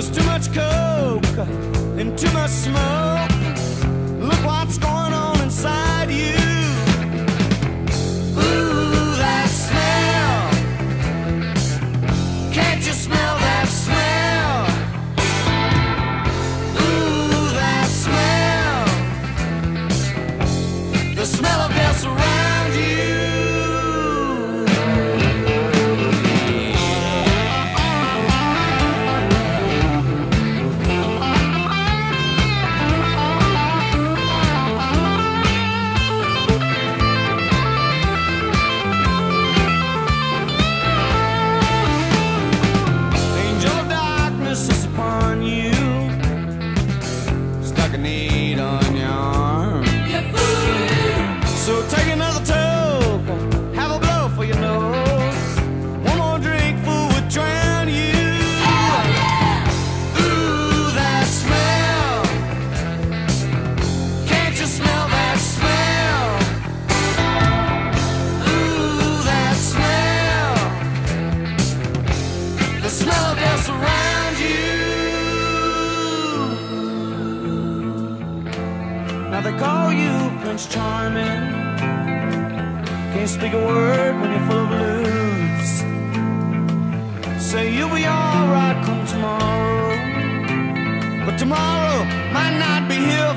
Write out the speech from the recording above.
There's too much coke and too much smoke. Look what's going on inside you. Ooh, that smell. Can't you smell that smell? Ooh, that smell. The smell of death around you. So take another toke, have a blow for your nose. One more drink, fool, would drown you. Hell yeah! Ooh, that smell. Can't you smell that smell? Ooh, that smell. The smell of death around you. Now they call you Prince Charming. Can't speak a word when you're full of blues. Say you'll be alright come tomorrow, but tomorrow might not be here.